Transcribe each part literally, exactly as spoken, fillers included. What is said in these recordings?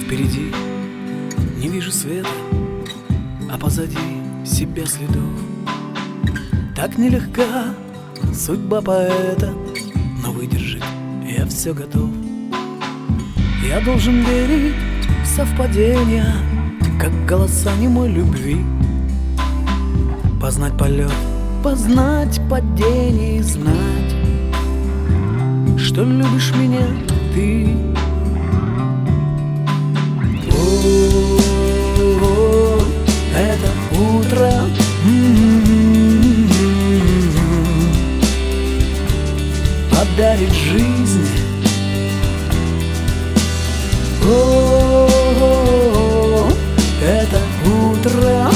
Впереди не вижу света, а позади себя следов. Так нелегка судьба поэта, но выдержать я все готов. Я должен верить в совпадения, как голоса немой любви. Познать полет, познать падение и знать, что любишь меня ты. О, это утро подарит жизнь. О, это утро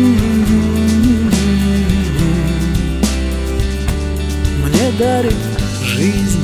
мне дарит жизнь.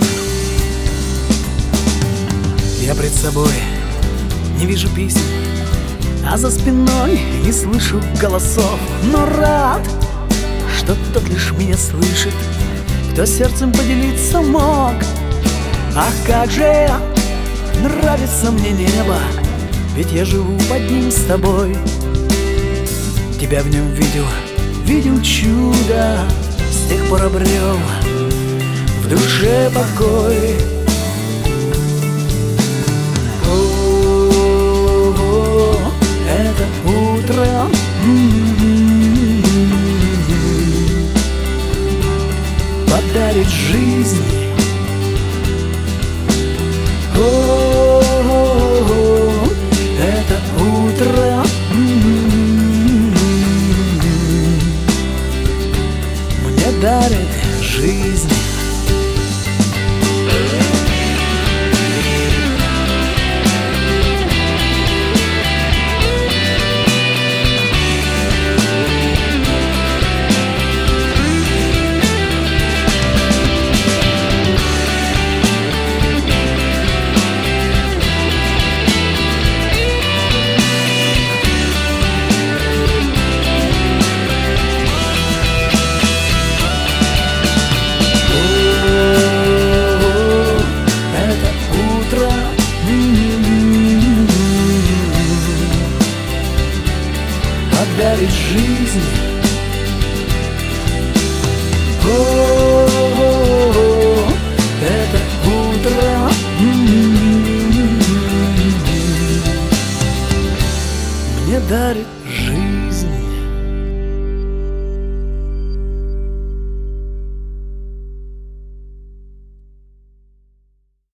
Я пред собой не вижу писем, а за спиной не слышу голосов, но рад, что тот лишь меня слышит, кто сердцем поделиться мог. Ах, как же нравится мне небо, ведь я живу под ним с тобой. Тебя в нем видел, видел чудо, с тех пор обрел в душе покой. Это утро подарит жизнь. О, это утро мне дарит жизнь. Подарит жизнь. О, это утро мне дарит жизнь.